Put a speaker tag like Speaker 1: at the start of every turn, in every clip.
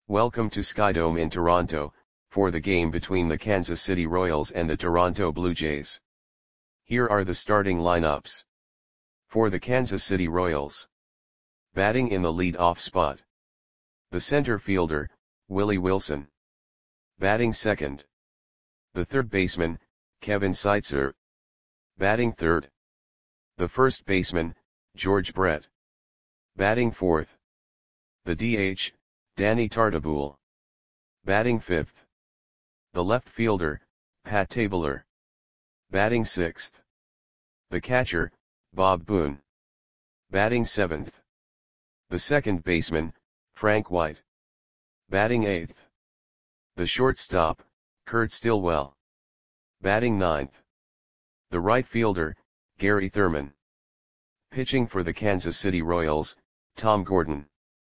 Speaker 1: Welcome to Skydome in Toronto, for the game between the Kansas City Royals and the Toronto Blue Jays. Here are the starting lineups. For the Kansas City Royals. Batting in the lead-off spot. The center fielder, Willie Wilson. Batting second. The third baseman, Kevin Seitzer. Batting third. The first baseman, George Brett. Batting fourth. The DH, Danny Tartabull. Batting fifth. The left fielder, Pat Tabler. Batting sixth. The catcher, Bob Boone. Batting seventh. The second baseman, Frank White. Batting eighth. The shortstop, Kurt Stillwell. Batting ninth. The right fielder, Gary Thurman. Pitching for the Kansas City Royals, Tom Gordon.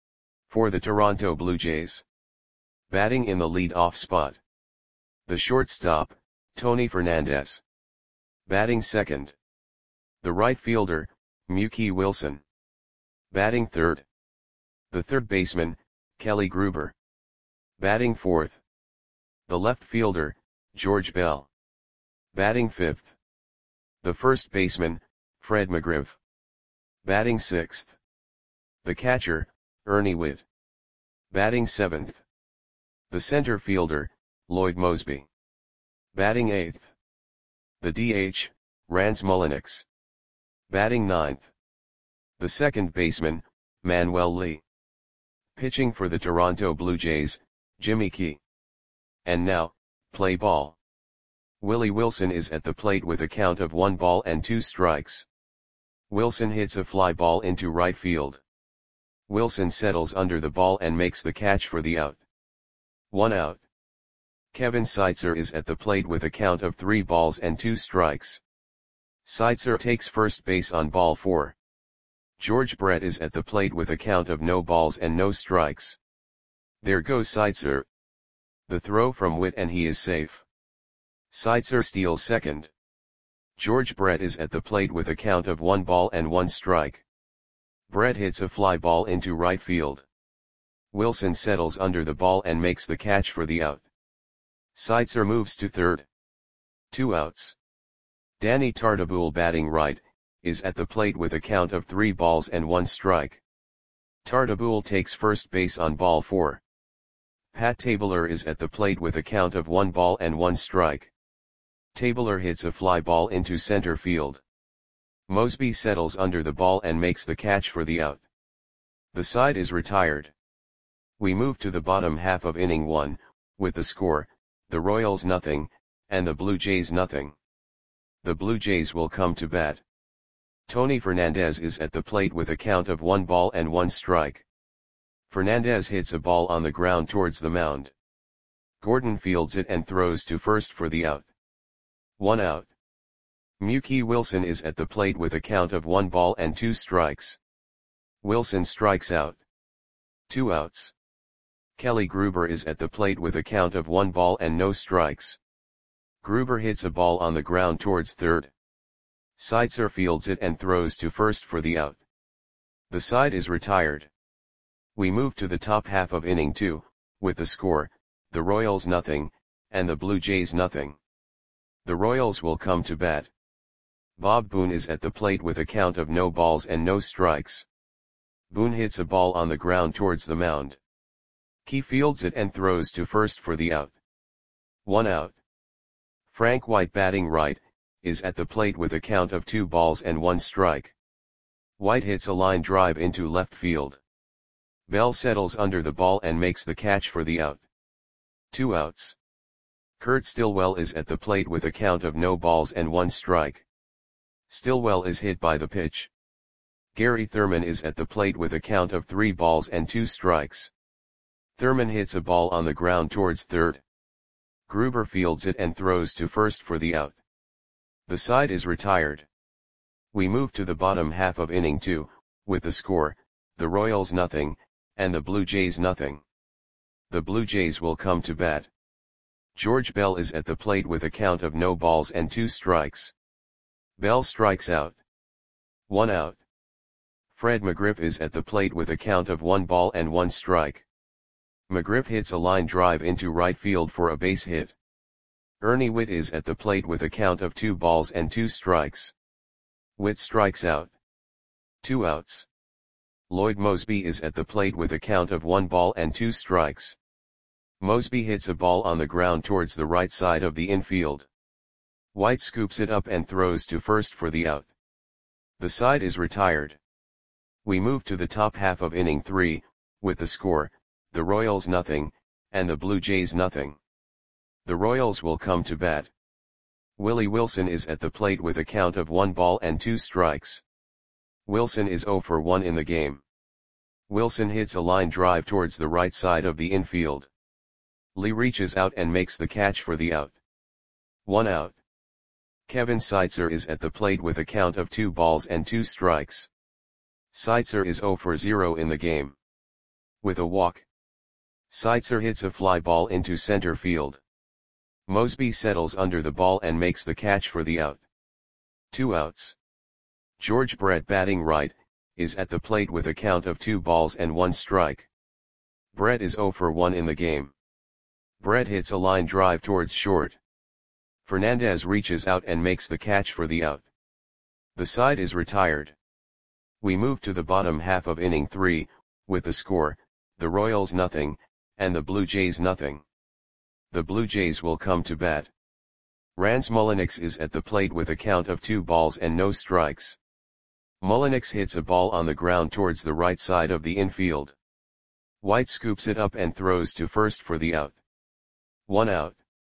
Speaker 1: For the Toronto Blue Jays. Batting in the lead-off spot. The shortstop, Tony Fernandez. Batting second. The right fielder, Mookie Wilson. Batting third. The third baseman, Kelly Gruber. Batting fourth. The left fielder, George Bell. Batting fifth. The first baseman, Fred McGriff. Batting sixth. The catcher, Ernie Whitt. Batting seventh. The center fielder, Lloyd Moseby. Batting eighth. The DH, Rance Mulliniks. Batting ninth. The second baseman, Manuel Lee. Pitching for the Toronto Blue Jays, Jimmy Key. And now, play ball. Willie Wilson is at the plate with a count of 1 ball and 2 strikes. Wilson hits a fly ball into right field. Wilson settles under the ball and makes the catch for the out. 1 out. Kevin Seitzer is at the plate with a count of 3 balls and 2 strikes. Seitzer takes first base on ball 4. George Brett is at the plate with a count of no balls and no strikes. There goes Seitzer. The throw from Whitt and he is safe. Seitzer steals second. George Brett is at the plate with a count of 1 ball and 1 strike. Brett hits a fly ball into right field. Wilson settles under the ball and makes the catch for the out. Seitzer moves to third. 2 outs. Danny Tartabull, batting right, is at the plate with a count of 3 balls and 1 strike. Tartabull takes first base on ball 4. Pat Tabler is at the plate with a count of 1 ball and 1 strike. Tabler hits a fly ball into center field. Moseby settles under the ball and makes the catch for the out. The side is retired. We move to the bottom half of inning 1, with the score, the Royals nothing, and the Blue Jays nothing. The Blue Jays will come to bat. Tony Fernandez is at the plate with a count of 1 ball and 1 strike. Fernandez hits a ball on the ground towards the mound. Gordon fields it and throws to first for the out. 1 out. Mookie Wilson is at the plate with a count of 1 ball and 2 strikes. Wilson strikes out. 2 outs. Kelly Gruber is at the plate with a count of 1 ball and no strikes. Gruber hits a ball on the ground towards third. Seitzer fields it and throws to first for the out. The side is retired. We move to the top half of inning 2, with the score, the Royals nothing, and the Blue Jays nothing. The Royals will come to bat. Bob Boone is at the plate with a count of no balls and no strikes. Boone hits a ball on the ground towards the mound. Key fields it and throws to first for the out. 1 out. Frank White, batting right, is at the plate with a count of 2 balls and 1 strike. White hits a line drive into left field. Bell settles under the ball and makes the catch for the out. 2 outs. Kurt Stillwell is at the plate with a count of no balls and 1 strike. Stillwell is hit by the pitch. Gary Thurman is at the plate with a count of 3 balls and 2 strikes. Thurman hits a ball on the ground towards third. Gruber fields it and throws to first for the out. The side is retired. We move to the bottom half of inning 2, with the score, the Royals nothing, and the Blue Jays nothing. The Blue Jays will come to bat. George Bell is at the plate with a count of no balls and 2 strikes. Bell strikes out. 1 out. Fred McGriff is at the plate with a count of 1 ball and 1 strike. McGriff hits a line drive into right field for a base hit. Ernie Whitt is at the plate with a count of 2 balls and 2 strikes. Whitt strikes out. 2 outs. Lloyd Moseby is at the plate with a count of 1 ball and 2 strikes. Moseby hits a ball on the ground towards the right side of the infield. White scoops it up and throws to first for the out. The side is retired. We move to the top half of inning 3, with the score, the Royals nothing, and the Blue Jays nothing. The Royals will come to bat. Willie Wilson is at the plate with a count of 1 ball and 2 strikes. Wilson is 0 for 1 in the game. Wilson hits a line drive towards the right side of the infield. Lee reaches out and makes the catch for the out. 1 out. Kevin Seitzer is at the plate with a count of 2 balls and 2 strikes. Seitzer is 0 for 0 in the game. With a walk, Seitzer hits a fly ball into center field. Moseby settles under the ball and makes the catch for the out. 2 outs. George Brett, batting right, is at the plate with a count of 2 balls and 1 strike. Brett is 0 for 1 in the game. Brett hits a line drive towards short. Fernandez reaches out and makes the catch for the out. The side is retired. We move to the bottom half of inning 3, with the score, the Royals nothing, and the Blue Jays nothing. The Blue Jays will come to bat. Rance Mulliniks is at the plate with a count of 2 balls and no strikes. Mulliniks hits a ball on the ground towards the right side of the infield. White scoops it up and throws to first for the out. 1 out.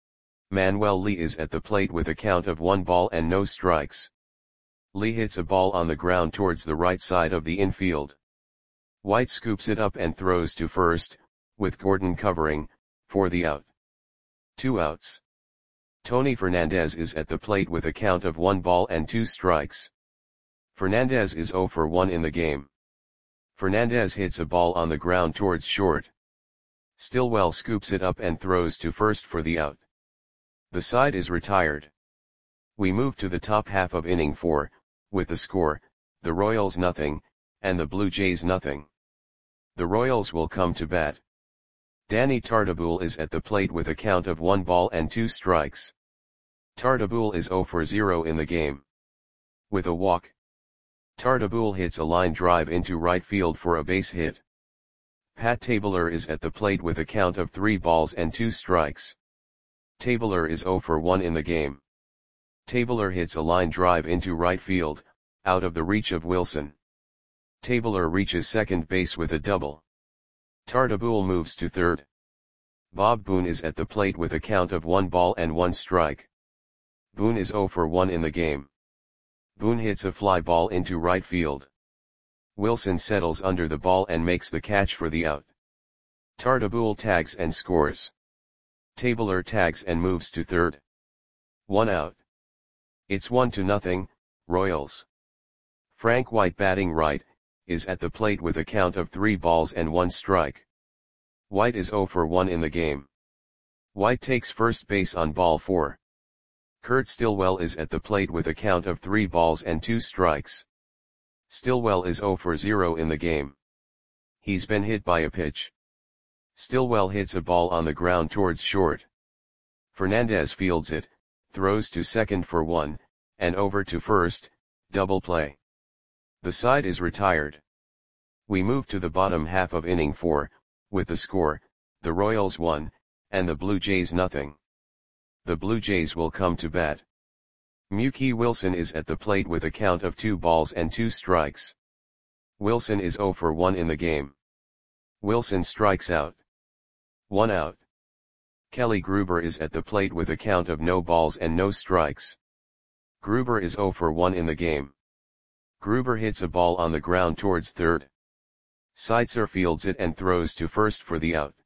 Speaker 1: Manuel Lee is at the plate with a count of 1 ball and no strikes. Lee hits a ball on the ground towards the right side of the infield. White scoops it up and throws to first, with Gordon covering, for the out. 2 outs. Tony Fernandez is at the plate with a count of 1 ball and 2 strikes. Fernandez is 0 for 1 in the game. Fernandez hits a ball on the ground towards short. Stillwell scoops it up and throws to first for the out. The side is retired. We move to the top half of inning 4, with the score, the Royals nothing, and the Blue Jays nothing. The Royals will come to bat. Danny Tartabull is at the plate with a count of 1 ball and 2 strikes. Tartabull is 0 for 0 in the game. With a walk, Tartabull hits a line drive into right field for a base hit. Pat Tabler is at the plate with a count of 3 balls and 2 strikes. Tabler is 0 for 1 in the game. Tabler hits a line drive into right field, out of the reach of Wilson. Tabler reaches second base with a double. Tartabull moves to third. Bob Boone is at the plate with a count of 1 ball and 1 strike. Boone is 0 for 1 in the game. Boone hits a fly ball into right field. Wilson settles under the ball and makes the catch for the out. Tartabull tags and scores. Tabler tags and moves to third. 1 out. It's 1-0, Royals. Frank White, batting right, is at the plate with a count of 3 balls and 1 strike. White is 0 for 1 in the game. White takes first base on ball 4. Kurt Stillwell is at the plate with a count of 3 balls and 2 strikes. Stillwell is 0 for 0 in the game. He's been hit by a pitch. Stillwell hits a ball on the ground towards short. Fernandez fields it, throws to second for 1, and over to first, double play. The side is retired. We move to the bottom half of inning 4, with the score, the Royals 1, and the Blue Jays nothing. The Blue Jays will come to bat. Mookie Wilson is at the plate with a count of 2 balls and 2 strikes. Wilson is 0 for 1 in the game. Wilson strikes out. 1 out. Kelly Gruber is at the plate with a count of no balls and no strikes. Gruber is 0 for 1 in the game. Gruber hits a ball on the ground towards third. Seitzer fields it and throws to first for the out.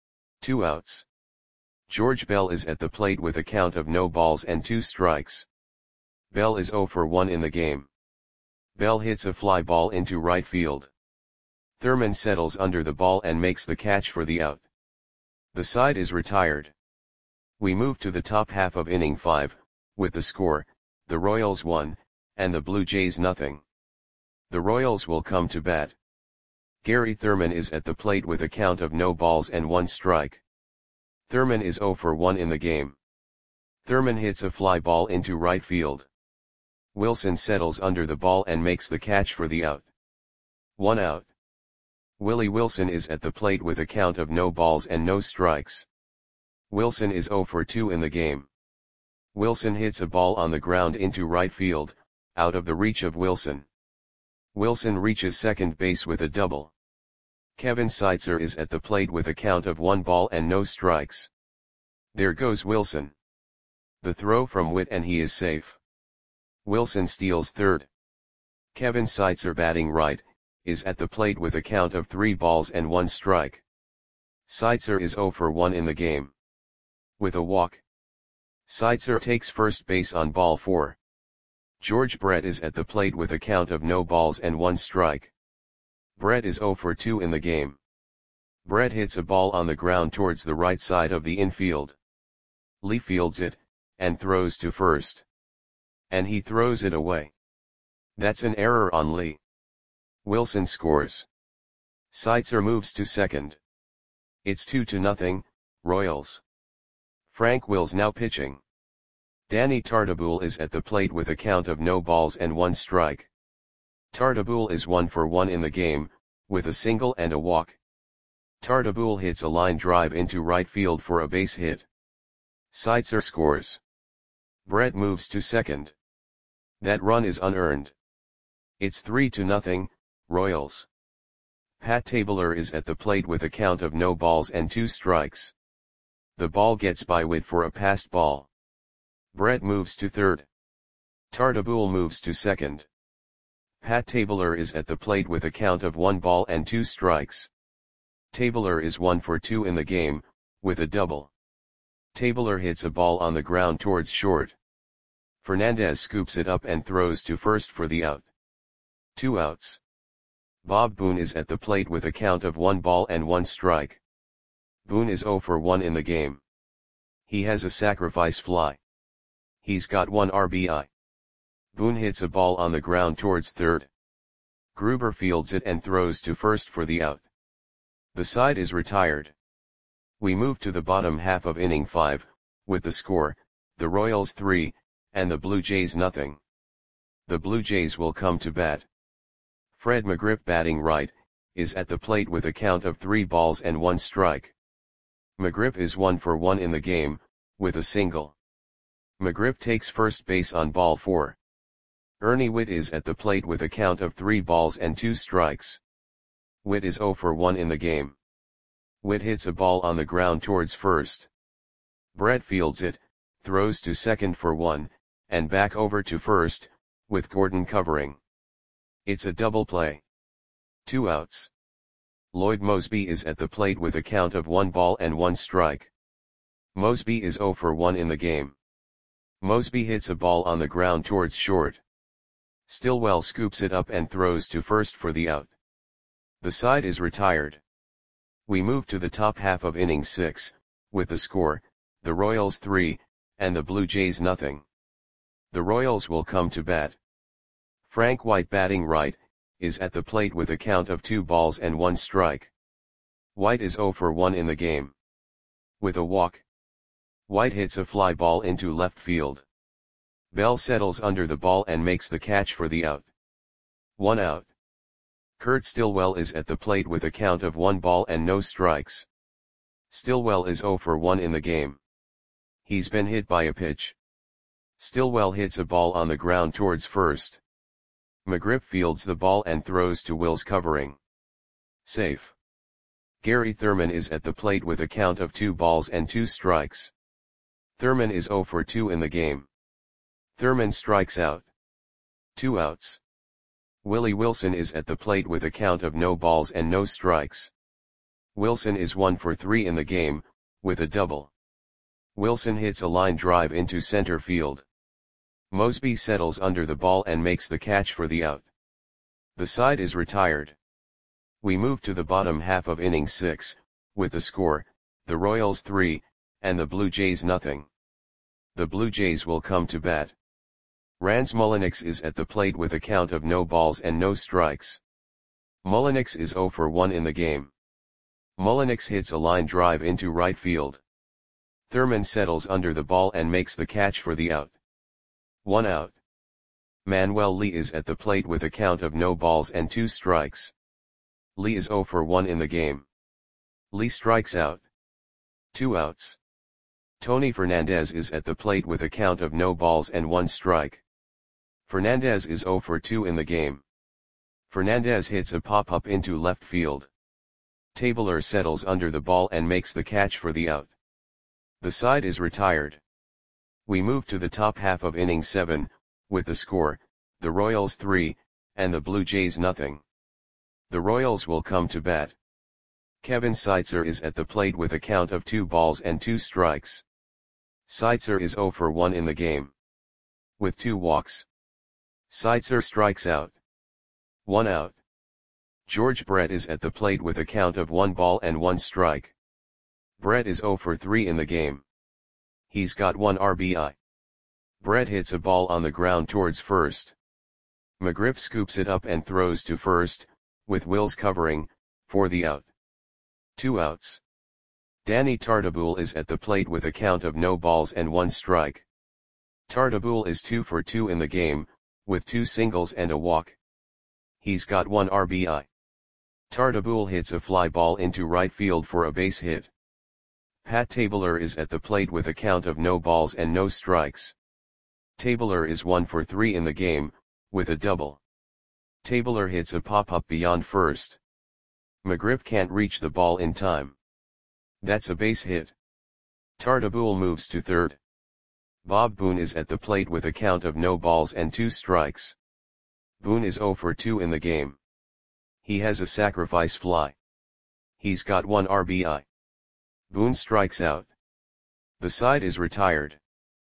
Speaker 1: 2 outs. George Bell is at the plate with a count of no balls and 2 strikes. Bell is 0 for 1 in the game. Bell hits a fly ball into right field. Thurman settles under the ball and makes the catch for the out. The side is retired. We move to the top half of inning 5, with the score, the Royals 1, and the Blue Jays nothing. The Royals will come to bat. Gary Thurman is at the plate with a count of no balls and 1 strike. Thurman is 0 for 1 in the game. Thurman hits a fly ball into right field. Wilson settles under the ball and makes the catch for the out. 1 out. Willie Wilson is at the plate with a count of no balls and no strikes. Wilson is 0 for 2 in the game. Wilson hits a ball on the ground into right field, out of the reach of Wilson. Wilson reaches second base with a double. Kevin Seitzer is at the plate with a count of 1 ball and no strikes. There goes Wilson. The throw from Witt and he is safe. Wilson steals third. Kevin Seitzer, batting right, is at the plate with a count of 3 balls and 1 strike. Seitzer is 0 for 1 in the game. With a walk, Seitzer takes first base on ball 4. George Brett is at the plate with a count of no balls and 1 strike. Brett is 0 for 2 in the game. Brett hits a ball on the ground towards the right side of the infield. Lee fields it, and throws to first. And he throws it away. That's an error on Lee. Wilson scores. Seitzer moves to second. It's 2-0, Royals. Frank Wills now pitching. Danny Tartabull is at the plate with a count of no balls and 1 strike. Tartabull is 1 for 1 in the game, with a single and a walk. Tartabull hits a line drive into right field for a base hit. Seitzer scores. Brett moves to second. That run is unearned. It's 3-0, Royals. Pat Tabler is at the plate with a count of no balls and 2 strikes. The ball gets by Witt for a passed ball. Brett moves to third. Tartabull moves to second. Pat Tabler is at the plate with a count of 1 ball and 2 strikes. Tabler is 1 for 2 in the game, with a double. Tabler hits a ball on the ground towards short. Fernandez scoops it up and throws to first for the out. 2 outs. Bob Boone is at the plate with a count of 1 ball and 1 strike. Boone is 0 for 1 in the game. He has a sacrifice fly. He's got 1 RBI. Boone hits a ball on the ground towards third. Gruber fields it and throws to first for the out. The side is retired. We move to the bottom half of inning 5, with the score, the Royals 3, and the Blue Jays nothing. The Blue Jays will come to bat. Fred McGriff, batting right, is at the plate with a count of 3 balls and 1 strike. McGriff is 1 for 1 in the game, with a single. McGriff takes first base on ball 4. Ernie Witt is at the plate with a count of 3 balls and 2 strikes. Witt is 0 for 1 in the game. Witt hits a ball on the ground towards first. Brett fields it, throws to second for 1, and back over to first, with Gordon covering. It's a double play. 2 outs. Lloyd Moseby is at the plate with a count of 1 ball and 1 strike. Moseby is 0 for 1 in the game. Moseby hits a ball on the ground towards short. Stillwell scoops it up and throws to first for the out. The side is retired. We move to the top half of inning 6, with the score, the Royals 3, and the Blue Jays nothing. The Royals will come to bat. Frank White, batting right, is at the plate with a count of 2 balls and 1 strike. White is 0 for 1 in the game. With a walk, White hits a fly ball into left field. Bell settles under the ball and makes the catch for the out. 1 out. Kurt Stillwell is at the plate with a count of 1 ball and no strikes. Stillwell is 0 for 1 in the game. He's been hit by a pitch. Stillwell hits a ball on the ground towards first. McGriff fields the ball and throws to Wills covering. Safe. Gary Thurman is at the plate with a count of 2 balls and 2 strikes. Thurman is 0 for 2 in the game. Thurman strikes out. 2 outs. Willie Wilson is at the plate with a count of no balls and no strikes. Wilson is 1 for 3 in the game, with a double. Wilson hits a line drive into center field. Moseby settles under the ball and makes the catch for the out. The side is retired. We move to the bottom half of inning 6, with the score, the Royals 3, and the Blue Jays nothing. The Blue Jays will come to bat. Rans Mulliniks is at the plate with a count of no balls and no strikes. Mullinix is 0 for 1 in the game. Mullinix hits a line drive into right field. Thurman settles under the ball and makes the catch for the out. 1 out. Manuel Lee is at the plate with a count of no balls and 2 strikes. Lee is 0 for 1 in the game. Lee strikes out. 2 outs. Tony Fernandez is at the plate with a count of no balls and 1 strike. Fernandez is 0 for 2 in the game. Fernandez hits a pop-up into left field. Tabler settles under the ball and makes the catch for the out. The side is retired. We move to the top half of inning 7, with the score, the Royals 3, and the Blue Jays nothing. The Royals will come to bat. Kevin Seitzer is at the plate with a count of 2 balls and 2 strikes. Seitzer is 0 for 1 in the game. With 2 walks. Seitzer strikes out. 1 out. George Brett is at the plate with a count of 1 ball and 1 strike. Brett is 0 for 3 in the game. He's got 1 RBI. Brett hits a ball on the ground towards first. McGriff scoops it up and throws to first, with Wills covering, for the out. 2 outs. Danny Tartabull is at the plate with a count of no balls and 1 strike. Tartabull is 2 for 2 in the game, with 2 singles and a walk. He's got 1 RBI. Tartabull hits a fly ball into right field for a base hit. Pat Tabler is at the plate with a count of no balls and no strikes. Tabler is 1 for 3 in the game, with a double. Tabler hits a pop-up beyond first. McGriff can't reach the ball in time. That's a base hit. Tartabull moves to third. Bob Boone is at the plate with a count of no balls and 2 strikes. Boone is 0 for 2 in the game. He has a sacrifice fly. He's got 1 RBI. Boone strikes out. The side is retired.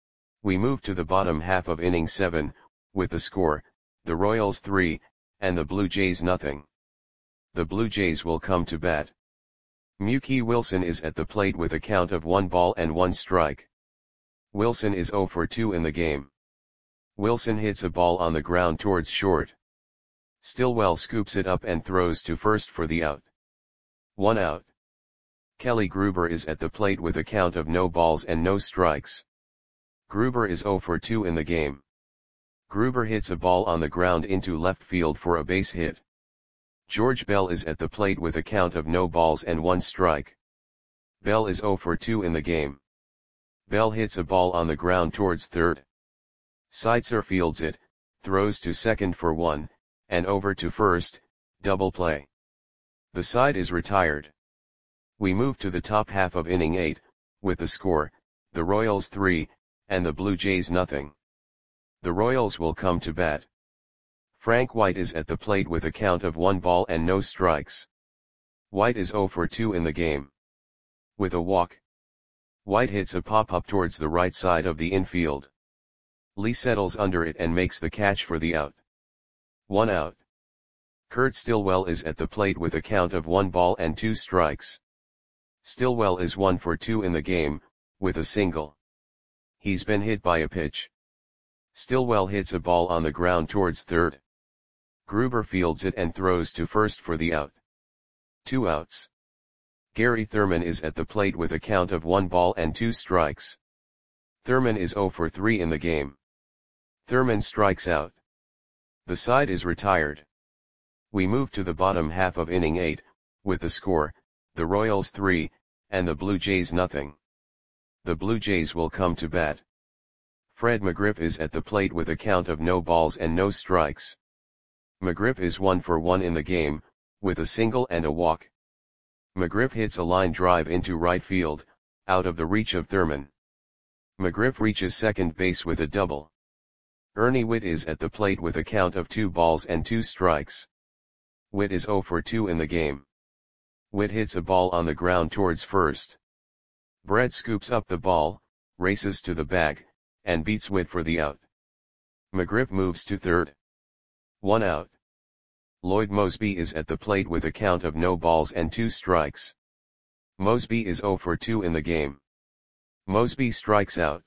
Speaker 1: We move to the bottom half of inning 7, with the score, the Royals 3, and the Blue Jays nothing. The Blue Jays will come to bat. Mookie Wilson is at the plate with a count of 1 ball and 1 strike. Wilson is 0 for 2 in the game. Wilson hits a ball on the ground towards short. Stillwell scoops it up and throws to first for the out. 1 out. Kelly Gruber is at the plate with a count of no balls and no strikes. Gruber is 0 for 2 in the game. Gruber hits a ball on the ground into left field for a base hit. George Bell is at the plate with a count of no balls and 1 strike. Bell is 0 for 2 in the game. Bell hits a ball on the ground towards third. Seitzer fields it, throws to second for 1, and over to first, double play. The side is retired. We move to the top half of inning 8, with the score, the Royals 3, and the Blue Jays nothing. The Royals will come to bat. Frank White is at the plate with a count of 1 ball and no strikes. White is 0 for 2 in the game. With a walk. White hits a pop-up towards the right side of the infield. Lee settles under it and makes the catch for the out. 1 out. Kurt Stillwell is at the plate with a count of 1 ball and 2 strikes. Stillwell is 1 for 2 in the game, with a single. He's been hit by a pitch. Stillwell hits a ball on the ground towards third. Gruber fields it and throws to first for the out. 2 outs. Gary Thurman is at the plate with a count of 1 ball and 2 strikes. Thurman is 0 for 3 in the game. Thurman strikes out. The side is retired. We move to the bottom half of inning 8, with the score, the Royals 3, and the Blue Jays nothing. The Blue Jays will come to bat. Fred McGriff is at the plate with a count of no balls and no strikes. McGriff is 1 for 1 in the game, with a single and a walk. McGriff hits a line drive into right field, out of the reach of Thurman. McGriff reaches second base with a double. Ernie Whitt is at the plate with a count of 2 balls and 2 strikes. Whitt is 0 for 2 in the game. Whitt hits a ball on the ground towards first. Brett scoops up the ball, races to the bag, and beats Whitt for the out. McGriff moves to third. 1 out. Lloyd Mosby is at the plate with a count of no balls and 2 strikes. Mosby is 0 for 2 in the game. Mosby strikes out.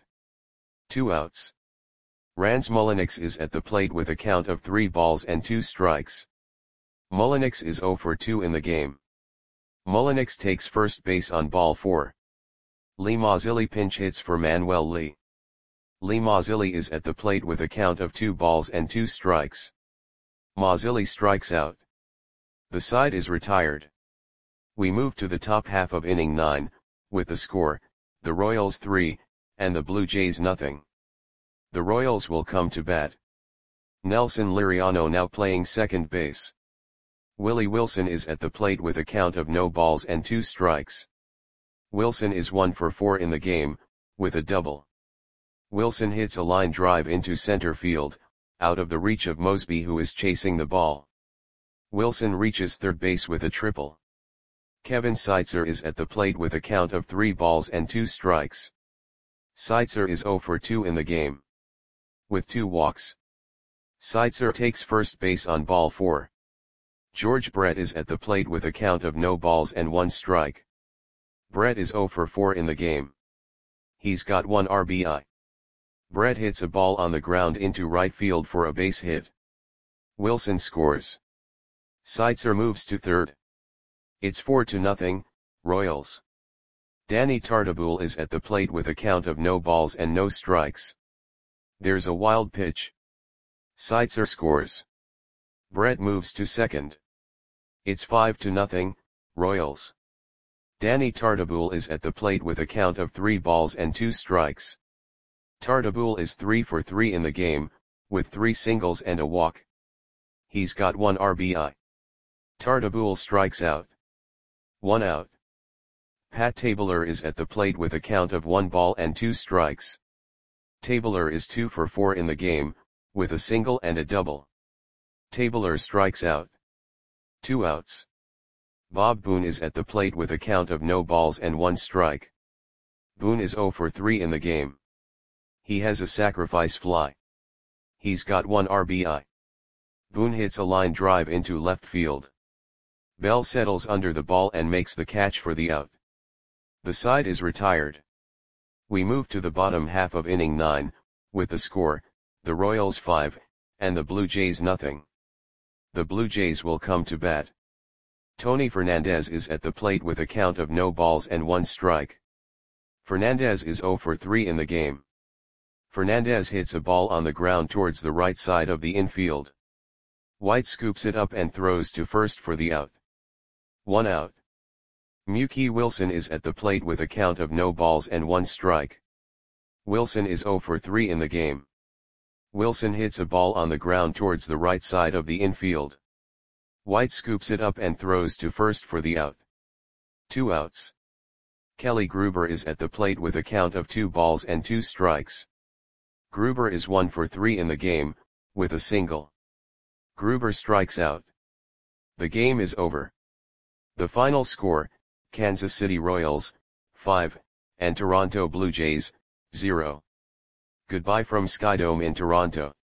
Speaker 1: 2 outs. Rance Mullinix is at the plate with a count of 3 balls and 2 strikes. Mullinix is 0 for 2 in the game. Mullinix takes first base on ball 4. Lee Mazzilli pinch hits for Manuel Lee. Lee Mazzilli is at the plate with a count of 2 balls and 2 strikes. Mazzilli strikes out. The side is retired. We move to the top half of inning 9, with the score, the Royals 3, and the Blue Jays nothing. The Royals will come to bat. Nelson Liriano now playing second base. Willie Wilson is at the plate with a count of no balls and 2 strikes. Wilson is 1 for 4 in the game, with a double. Wilson hits a line drive into center field, out of the reach of Mosby, who is chasing the ball. Wilson reaches third base with a triple. Kevin Seitzer is at the plate with a count of 3 balls and 2 strikes. Seitzer is 0 for 2 in the game, with 2 walks. Seitzer takes first base on ball 4. George Brett is at the plate with a count of no balls and 1 strike. Brett is 0 for 4 in the game. He's got 1 RBI. Brett hits a ball on the ground into right field for a base hit. Wilson scores. Seitzer moves to third. It's 4-0, Royals. Danny Tartabull is at the plate with a count of no balls and no strikes. There's a wild pitch. Seitzer scores. Brett moves to second. It's 5-0, Royals. Danny Tartabull is at the plate with a count of 3 balls and 2 strikes. Tartabull is 3 for 3 in the game, with 3 singles and a walk. He's got 1 RBI. Tartabull strikes out. 1 out. Pat Tabler is at the plate with a count of 1 ball and 2 strikes. Tabler is 2 for 4 in the game, with a single and a double. Tabler strikes out. 2 outs. Bob Boone is at the plate with a count of no balls and 1 strike. Boone is 0 for 3 in the game. He has a sacrifice fly. He's got 1 RBI. Boone hits a line drive into left field. Bell settles under the ball and makes the catch for the out. The side is retired. We move to the bottom half of inning 9, with the score, the Royals 5, and the Blue Jays nothing. The Blue Jays will come to bat. Tony Fernandez is at the plate with a count of no balls and 1 strike. Fernandez is 0 for 3 in the game. Fernandez hits a ball on the ground towards the right side of the infield. White scoops it up and throws to first for the out. 1 out. Mookie Wilson is at the plate with a count of no balls and 1 strike. Wilson is 0 for 3 in the game. Wilson hits a ball on the ground towards the right side of the infield. White scoops it up and throws to first for the out. 2 outs. Kelly Gruber is at the plate with a count of 2 balls and 2 strikes. Gruber is 1 for 3 in the game, with a single. Gruber strikes out. The game is over. The final score, Kansas City Royals, 5, and Toronto Blue Jays, 0. Goodbye from Skydome in Toronto.